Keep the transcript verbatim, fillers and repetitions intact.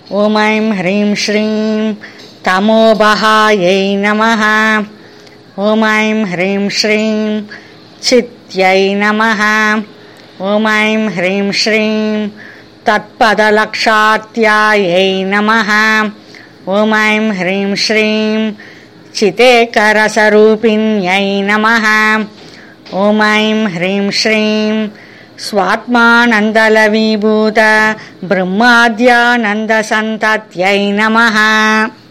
ॐ ऐं ह्रीं श्रीं तमोबहायै नमः। ॐ ऐं ह्रीं श्रीं चित्यै नमः। ॐ ऐं ह्रीं श्रीं तत्पदलक्षात्यायै नमः। ॐ ऐं ह्रीं श्रीं चितेकरसरूपिण्यै नमः। ॐ ऐं ह्रीं श्रीं स्वात्मानन्दलवीभूत ब्रह्माद्यानन्दसन्तत्यै नमः।